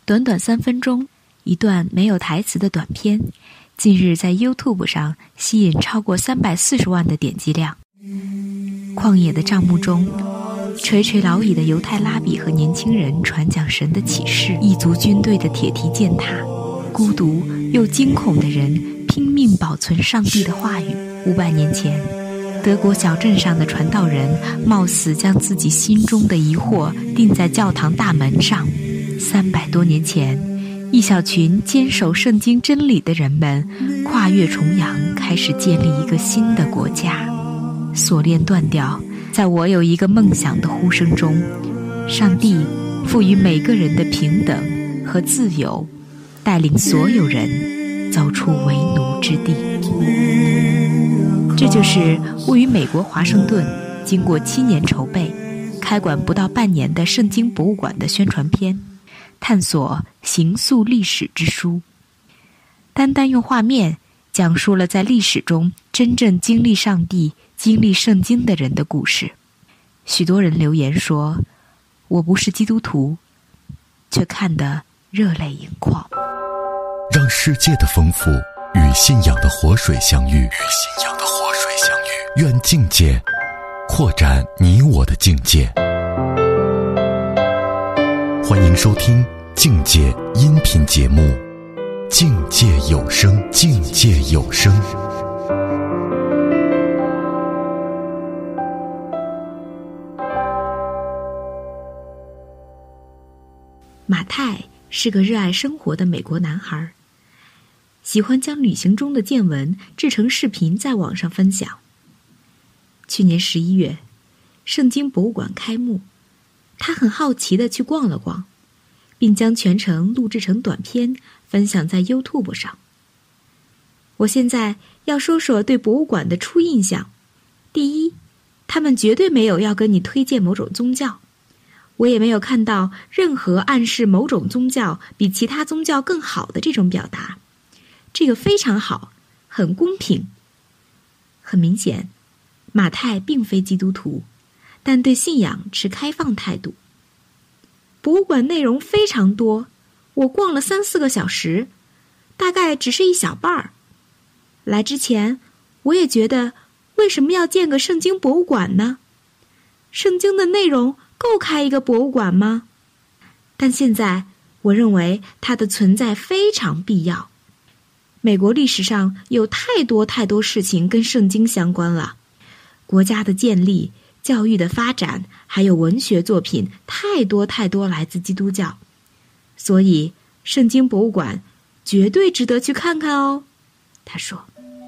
短短3分钟，一段没有台词的短片，近日在 YouTube 上吸引超过340万的点击量。旷野的帐幕中，垂垂老矣的犹太拉比和年轻人传讲神的启示，异族军队的铁蹄践踏，孤独又惊恐的人拼命保存上帝的话语。500年前，德国小镇上的传道人冒死将自己心中的疑惑钉在教堂大门上。300多年前，一小群坚守圣经真理的人们跨越重洋，开始建立一个新的国家。锁链断掉，在我有一个梦想的呼声中，上帝赋予每个人的平等和自由，带领所有人走出为奴之地。这就是位于美国华盛顿，经过7年筹备，开馆不到半年的圣经博物馆的宣传片，探索形塑历史之书。单单用画面讲述了在历史中真正经历上帝、经历圣经的人的故事。许多人留言说，我不是基督徒，却看得热泪盈眶。 让世界的丰富与信仰的活水相遇，愿境界扩展你我的境界。欢迎收听境界音频节目《境界有声》，境界有声。 马太是个热爱生活的美国男孩，喜欢将旅行中的见闻制成视频在网上分享。去年11月，圣经博物馆开幕，他很好奇地去逛了逛，并将全程录制成短片分享在 YouTube 上。我现在要说说对博物馆的初印象。第一，他们绝对没有要跟你推荐某种宗教，我也没有看到任何暗示某种宗教比其他宗教更好的这种表达。这个非常好，很公平。很明显，马太并非基督徒，但对信仰持开放态度。博物馆内容非常多，我逛了3-4个小时，大概只是一小半儿。来之前，我也觉得为什么要建个圣经博物馆呢？圣经的内容够开一个博物馆吗？但现在我认为它的存在非常必要。美国历史上有太多事情跟圣经相关了，国家的建立、教育的发展，还有文学作品，太多来自基督教。所以圣经博物馆绝对值得去看看哦，他说。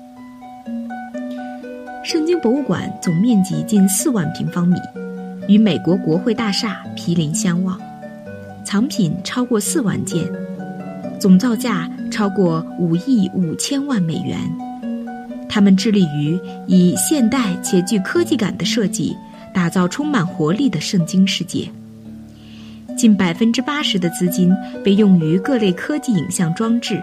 圣经博物馆总面积近4万平方米，与美国国会大厦毗邻相望，藏品超过4万件，总造价超过5亿5千万美元。他们致力于以现代且具科技感的设计，打造充满活力的圣经世界。近80%的资金被用于各类科技影像装置。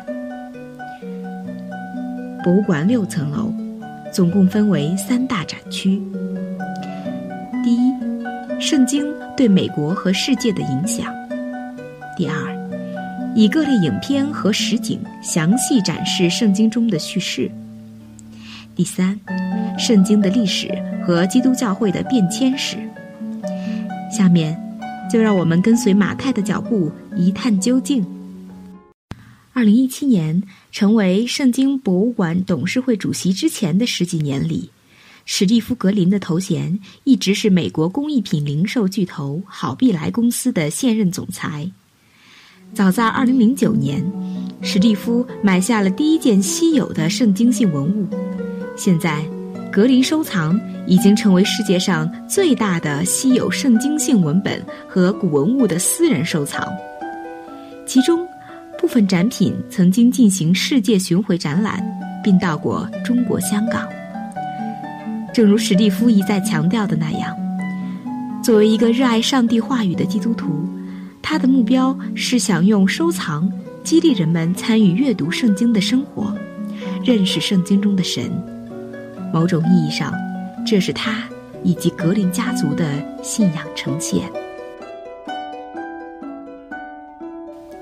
博物馆6层楼，总共分为3大展区。第一，圣经对美国和世界的影响。第二，以各类影片和实景详细展示圣经中的叙事。第三，圣经的历史和基督教会的变迁史。下面就让我们跟随马太的脚步一探究竟。2017年成为圣经博物馆董事会主席之前的10几年里，史蒂夫·格林的头衔一直是美国工艺品零售巨头好必来公司的现任总裁。早在2009年，史蒂夫买下了第一件稀有的圣经性文物。现在，格林收藏已经成为世界上最大的稀有圣经性文本和古文物的私人收藏。其中，部分展品曾经进行世界巡回展览，并到过中国香港。正如史蒂夫一再强调的那样，作为一个热爱上帝话语的基督徒，他的目标是想用收藏激励人们参与阅读圣经的生活，认识圣经中的神。某种意义上，这是他以及格林家族的信仰呈现。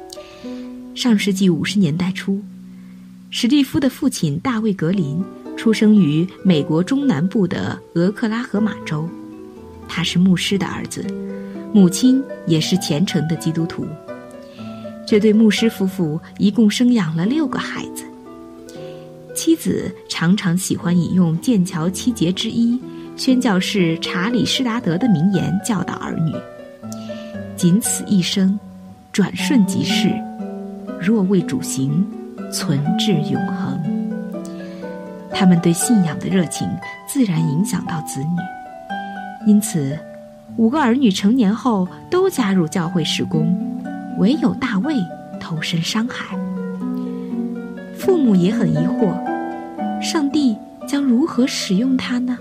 上世纪50年代初，史蒂夫的父亲大卫·格林出生于美国中南部的俄克拉荷马州，他是牧师的儿子，母亲也是虔诚的基督徒。这对牧师夫妇一共生养了6个孩子。妻子常常喜欢引用剑桥7节之一宣教士查理·施达德的名言教导儿女：仅此一生，转瞬即逝，若为主行，存至永恒。他们对信仰的热情自然影响到子女，因此5个儿女成年后都加入教会事工，唯有大卫投身商海。父母也很疑惑，上帝将如何使用他呢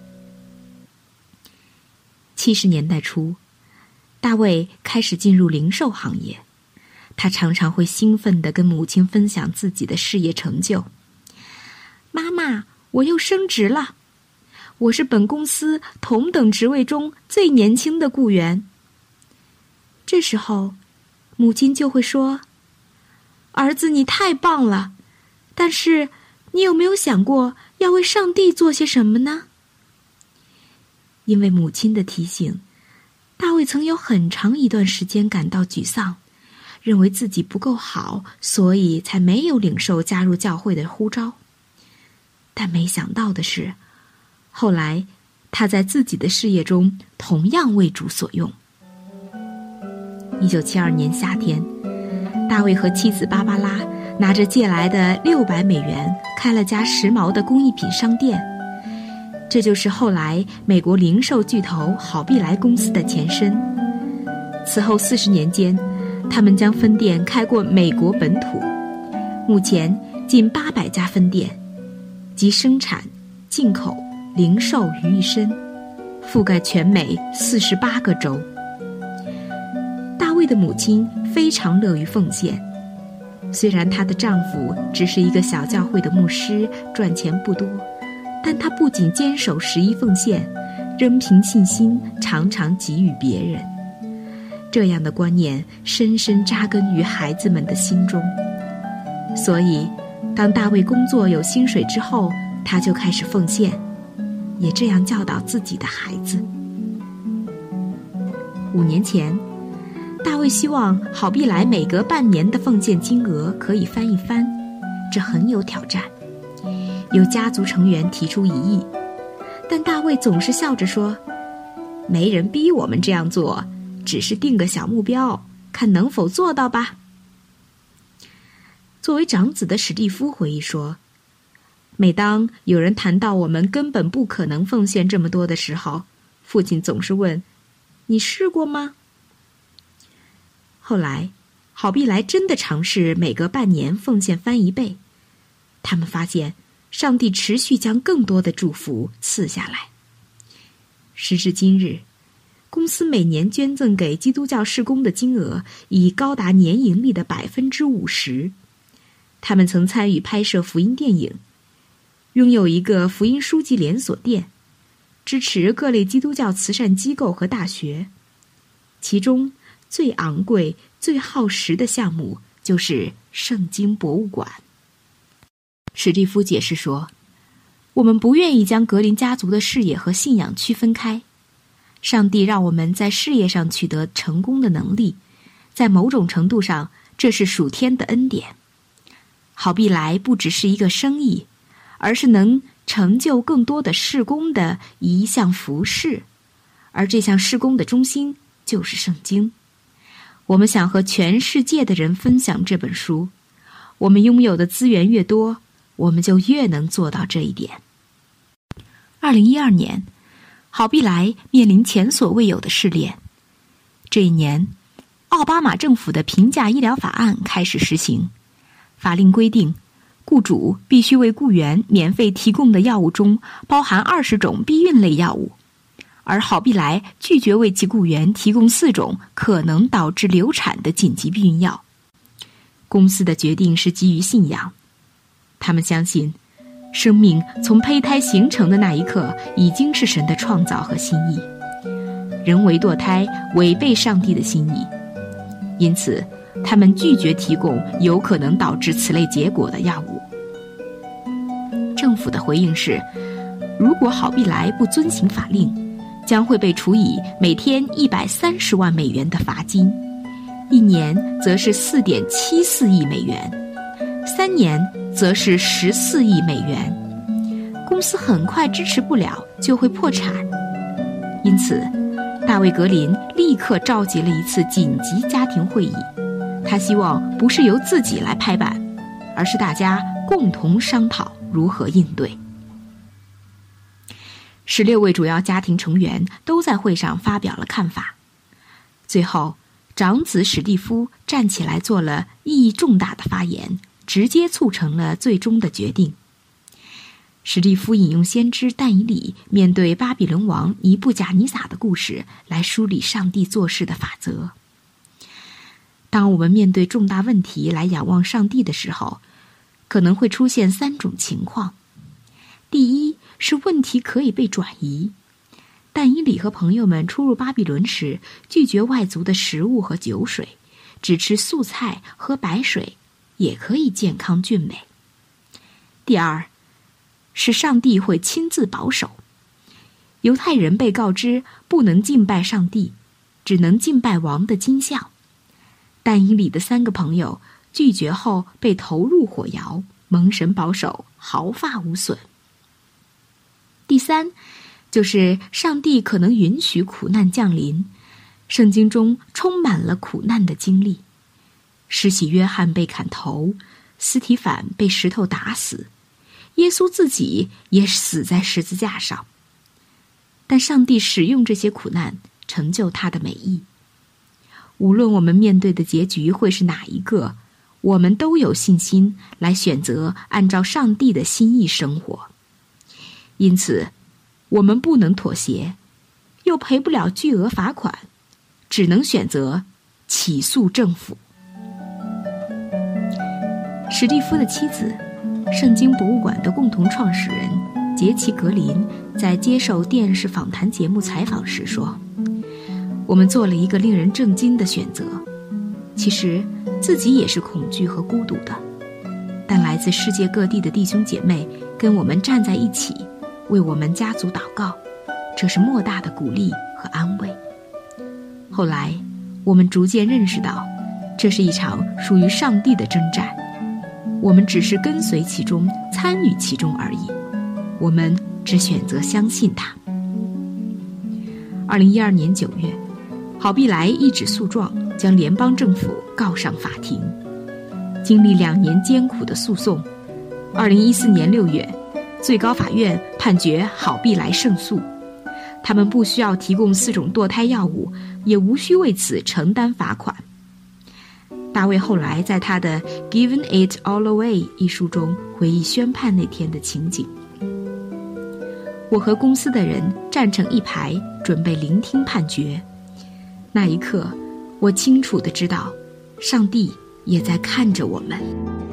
？70年代初，大卫开始进入零售行业，他常常会兴奋地跟母亲分享自己的事业成就。妈妈，我又升职了，我是本公司同等职位中最年轻的雇员。这时候，母亲就会说：儿子，你太棒了，但是你有没有想过要为上帝做些什么呢？因为母亲的提醒，大卫曾有很长一段时间感到沮丧，认为自己不够好，所以才没有领受加入教会的呼召。但没想到的是，后来他在自己的事业中同样为主所用。1972年夏天，大卫和妻子芭芭拉拿着借来的$600开了家时髦的工艺品商店，这就是后来美国零售巨头好必莱公司的前身。此后40年间，他们将分店开过美国本土，目前近800家分店，集生产、进口、零售于一身，覆盖全美48个州。大卫的母亲非常乐于奉献，虽然她的丈夫只是一个小教会的牧师，赚钱不多，但她不仅坚守11奉献，仍凭信心常常给予别人。这样的观念深深扎根于孩子们的心中，所以当大卫工作有薪水之后，他就开始奉献，也这样教导自己的孩子。5年前，大卫希望好必莱每隔半年的奉献金额可以翻一番，这很有挑战。有家族成员提出异议，但大卫总是笑着说：没人逼我们这样做，只是定个小目标，看能否做到吧。作为长子的史蒂夫回忆说，每当有人谈到我们根本不可能奉献这么多的时候，父亲总是问：你试过吗？后来好必莱真的尝试每隔半年奉献翻1倍，他们发现上帝持续将更多的祝福赐下来。时至今日，公司每年捐赠给基督教事工的金额已高达年盈利的50%。他们曾参与拍摄福音电影，拥有一个福音书籍连锁店，支持各类基督教慈善机构和大学。其中最昂贵、最耗时的项目就是圣经博物馆。史蒂夫解释说，我们不愿意将格林家族的事业和信仰区分开。上帝让我们在事业上取得成功的能力，在某种程度上，这是属天的恩典。好必莱不只是一个生意，而是能成就更多的事工的一项服事，而这项事工的中心就是圣经。我们想和全世界的人分享这本书，我们拥有的资源越多，我们就越能做到这一点。2012年，好必莱面临前所未有的试炼。这一年，奥巴马政府的平价医疗法案开始实行，法令规定，雇主必须为雇员免费提供的药物中包含20种避孕类药物，而好必莱拒绝为其雇员提供4种可能导致流产的紧急避孕药。公司的决定是基于信仰，他们相信生命从胚胎形成的那一刻已经是神的创造和心意，人为堕胎违背上帝的心意，因此他们拒绝提供有可能导致此类结果的药物。政府的回应是，如果好必来不遵行法令，将会被处以每天130万美元的罚金，1年则是4.74亿美元，3年则是14亿美元。公司很快支持不了，就会破产。因此，大卫·格林立刻召集了一次紧急家庭会议，他希望不是由自己来拍板，而是大家共同商讨如何应对。16位主要家庭成员都在会上发表了看法。最后，长子史蒂夫站起来做了意义重大的发言，直接促成了最终的决定。史蒂夫引用先知但以理面对巴比伦王尼布甲尼撒的故事来梳理上帝做事的法则。当我们面对重大问题来仰望上帝的时候，可能会出现3种情况。第一，是问题可以被转移。但以理和朋友们出入巴比伦时，拒绝外族的食物和酒水，只吃素菜、喝白水，也可以健康俊美。第二，是上帝会亲自保守。犹太人被告知不能敬拜上帝，只能敬拜王的金像。但以理的3个朋友拒绝后被投入火窑，蒙神保守，毫发无损。第三，就是上帝可能允许苦难降临。圣经中充满了苦难的经历，施洗约翰被砍头，司提反被石头打死，耶稣自己也死在十字架上。但上帝使用这些苦难，成就他的美意。无论我们面对的结局会是哪一个，我们都有信心来选择按照上帝的心意生活。因此，我们不能妥协，又赔不了巨额罚款，只能选择起诉政府。史蒂夫的妻子，圣经博物馆的共同创始人杰奇·格林在接受电视访谈节目采访时说，我们做了一个令人震惊的选择，其实自己也是恐惧和孤独的，但来自世界各地的弟兄姐妹跟我们站在一起，为我们家族祷告，这是莫大的鼓励和安慰。后来我们逐渐认识到，这是一场属于上帝的征战，我们只是跟随其中，参与其中而已，我们只选择相信他。2012年9月，郝碧来一纸诉状将联邦政府告上法庭。经历2年艰苦的诉讼，2014年6月，最高法院判决郝碧来胜诉，他们不需要提供4种堕胎药物，也无需为此承担罚款。大卫后来在他的《Giving It All Away》一书中回忆宣判那天的情景。我和公司的人站成一排，准备聆听判决。那一刻，我清楚地知道，上帝也在看着我们。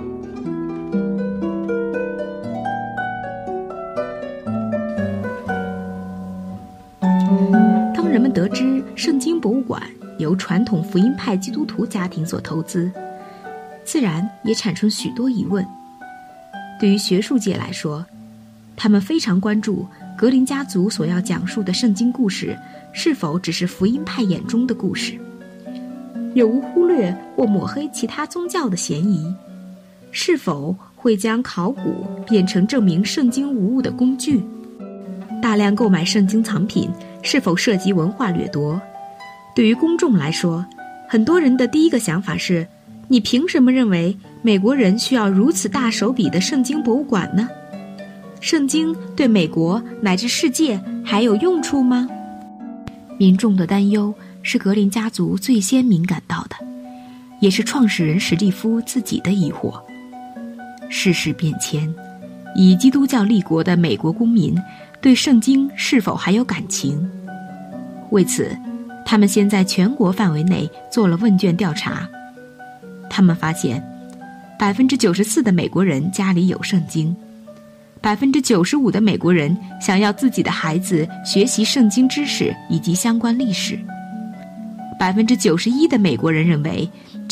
当人们得知圣经博物馆由传统福音派基督徒家庭所投资，自然也产生许多疑问。对于学术界来说，他们非常关注格林家族所要讲述的圣经故事是否只是福音派眼中的故事，有无忽略或抹黑其他宗教的嫌疑，是否会将考古变成证明圣经无误的工具，大量购买圣经藏品是否涉及文化掠夺。对于公众来说，很多人的第一个想法是，你凭什么认为美国人需要如此大手笔的圣经博物馆呢？圣经对美国乃至世界还有用处吗？民众的担忧是格林家族最先敏感到的，也是创始人史蒂夫自己的疑惑。世事变迁，以基督教立国的美国公民对圣经是否还有感情？为此，他们先在全国范围内做了问卷调查。他们发现 94% 的美国人家里有圣经， 95% 的美国人想要自己的孩子学习圣经知识以及相关历史， 91% 的美国人认为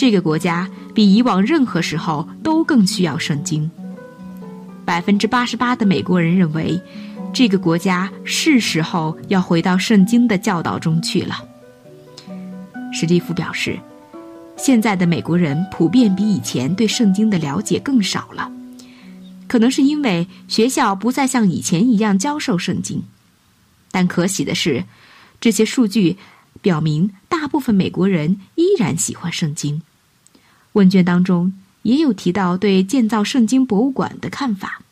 这个国家比以往任何时候都更需要圣经。88%的美国人认为，这个国家是时候要回到圣经的教导中去了。史蒂夫表示，现在的美国人普遍比以前对圣经的了解更少了，可能是因为学校不再像以前一样教授圣经。但可喜的是，这些数据表明大部分美国人依然喜欢圣经。问卷当中也有提到对建造圣经博物馆的看法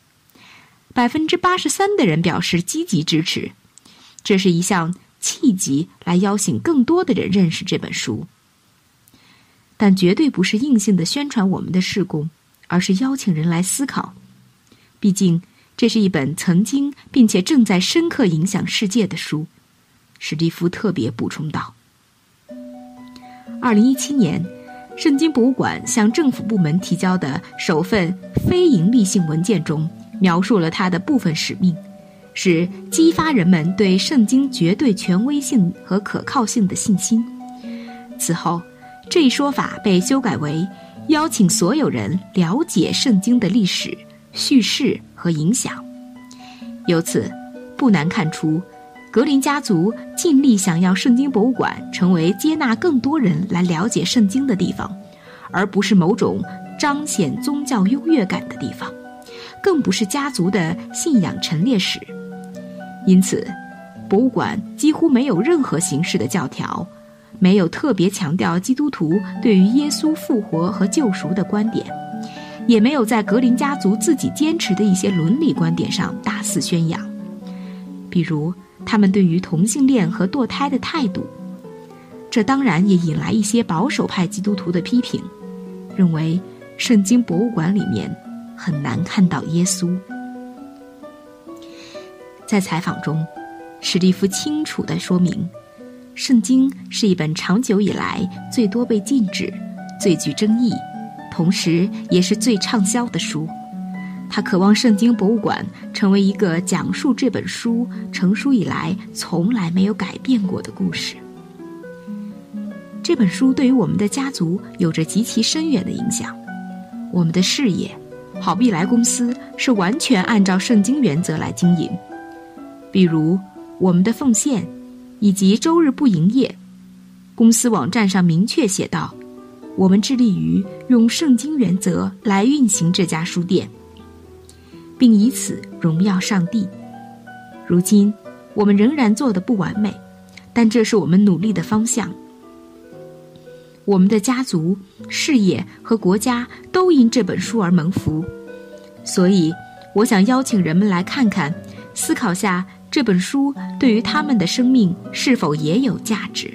，83%的人表示积极支持，这是一项契机来邀请更多的人认识这本书。但绝对不是硬性的宣传我们的事工，而是邀请人来思考。毕竟这是一本曾经并且正在深刻影响世界的书，史蒂夫特别补充道。2017年，圣经博物馆向政府部门提交的首份非营利性文件中描述了它的部分使命，是激发人们对圣经绝对权威性和可靠性的信心。此后，这一说法被修改为邀请所有人了解圣经的历史、叙事和影响。由此，不难看出，格林家族尽力想要圣经博物馆成为接纳更多人来了解圣经的地方，而不是某种彰显宗教优越感的地方，更不是家族的信仰陈列室。因此，博物馆几乎没有任何形式的教条，没有特别强调基督徒对于耶稣复活和救赎的观点，也没有在格林家族自己坚持的一些伦理观点上大肆宣扬，比如他们对于同性恋和堕胎的态度。这当然也引来一些保守派基督徒的批评，认为圣经博物馆里面很难看到耶稣。在采访中，史蒂夫清楚地说明，圣经是一本长久以来最多被禁止、最具争议，同时也是最畅销的书。他渴望圣经博物馆成为一个讲述这本书成书以来从来没有改变过的故事。这本书对于我们的家族有着极其深远的影响。我们的事业，好必来公司是完全按照圣经原则来经营，比如我们的奉献以及周日不营业。公司网站上明确写道，我们致力于用圣经原则来运行这家书店，并以此荣耀上帝。如今我们仍然做得不完美，但这是我们努力的方向。我们的家族、事业和国家都因这本书而蒙福，所以我想邀请人们来看看，思考下这本书对于他们的生命是否也有价值。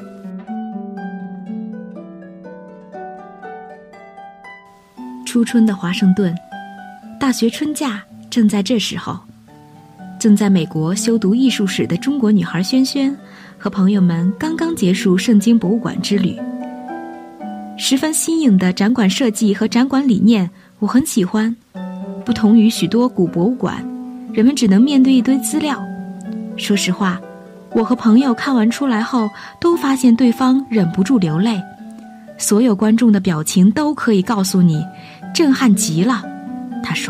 初春的华盛顿，大学春假正在这时候。正在美国修读艺术史的中国女孩萱萱和朋友们刚刚结束圣经博物馆之旅。十分新颖的展馆设计和展馆理念我很喜欢，不同于许多古博物馆，人们只能面对一堆资料。说实话，我和朋友看完出来后都发现对方忍不住流泪，所有观众的表情都可以告诉你，震撼极了。他说，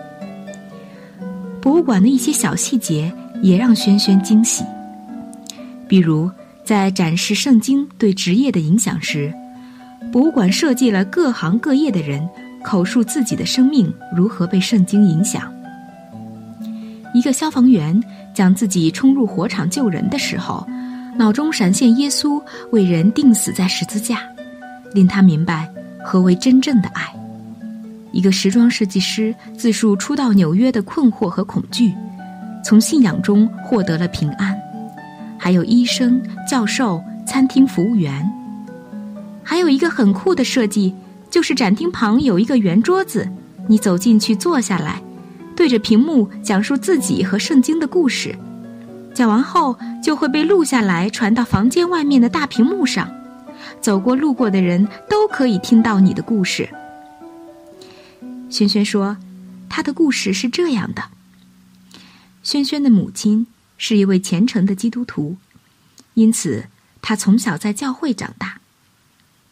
博物馆的一些小细节也让萱萱惊喜，比如在展示圣经对职业的影响时，博物馆设计了各行各业的人口述自己的生命如何被圣经影响。一个消防员将自己冲入火场救人的时候，脑中闪现耶稣为人钉死在十字架，令他明白何为真正的爱。一个时装设计师自述初到纽约的困惑和恐惧，从信仰中获得了平安。还有医生、教授、餐厅服务员。还有一个很酷的设计，就是展厅旁有一个圆桌子，你走进去坐下来，对着屏幕讲述自己和圣经的故事，讲完后就会被录下来传到房间外面的大屏幕上，走过路过的人都可以听到你的故事。萱萱说，她的故事是这样的。萱萱的母亲是一位虔诚的基督徒，因此她从小在教会长大。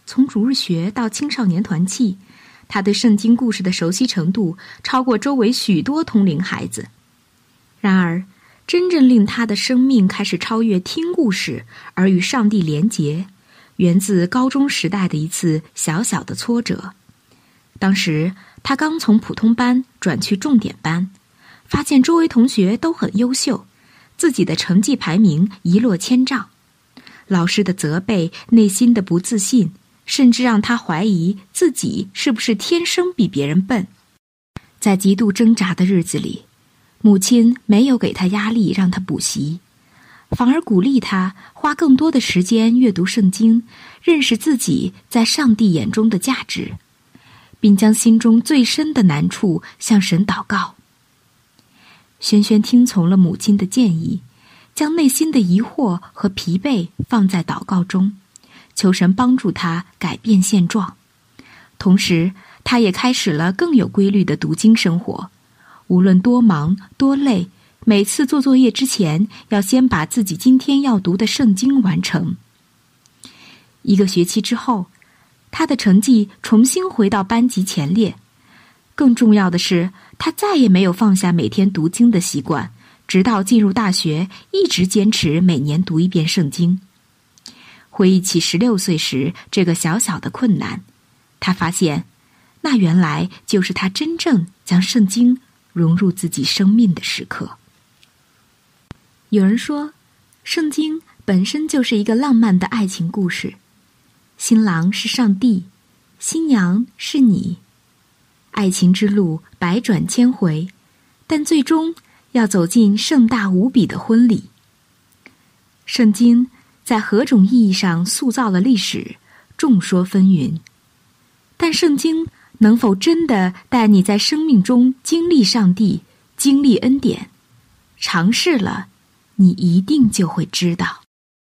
从主日学到青少年团契，他对圣经故事的熟悉程度超过周围许多同龄孩子。然而，真正令他的生命开始超越听故事而与上帝连结，源自高中时代的一次小小的挫折。当时他刚从普通班转去重点班，发现周围同学都很优秀，自己的成绩排名一落千丈。老师的责备，内心的不自信，甚至让他怀疑自己是不是天生比别人笨。在极度挣扎的日子里，母亲没有给他压力让他补习，反而鼓励他花更多的时间阅读圣经，认识自己在上帝眼中的价值，并将心中最深的难处向神祷告。轩轩听从了母亲的建议，将内心的疑惑和疲惫放在祷告中，求神帮助他改变现状。同时，他也开始了更有规律的读经生活。无论多忙多累，每次做作业之前，要先把自己今天要读的圣经完成。1个学期之后，他的成绩重新回到班级前列。更重要的是，他再也没有放下每天读经的习惯，直到进入大学，一直坚持每年读1遍圣经。回忆起16岁时这个小小的困难，他发现，那原来就是他真正将圣经融入自己生命的时刻。有人说，圣经本身就是一个浪漫的爱情故事，新郎是上帝，新娘是你。爱情之路百转千回，但最终要走进盛大无比的婚礼。圣经在何种意义上塑造了历史，众说纷纭。但圣经能否真的带你在生命中经历上帝，经历恩典？尝试了，你一定就会知道。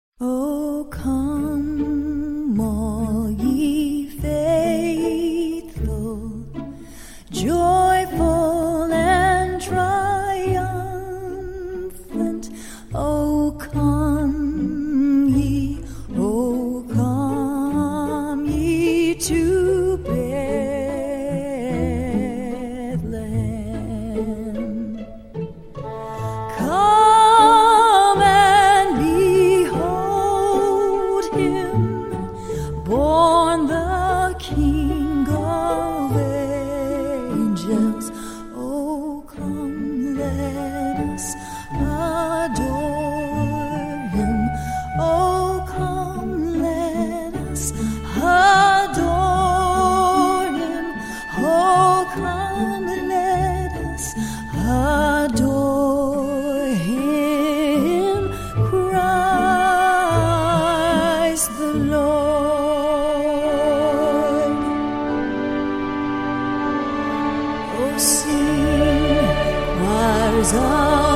Oh, come, all ye faithful, joyful and triumphant. Oh, come ye to Bethlehem. Come and behold him, born the King of angels. Oh, come, let us adore him. Oh, come, let us adore him. Oh, come, let us adore him, Christ the Lord. Oh, sing, choirs of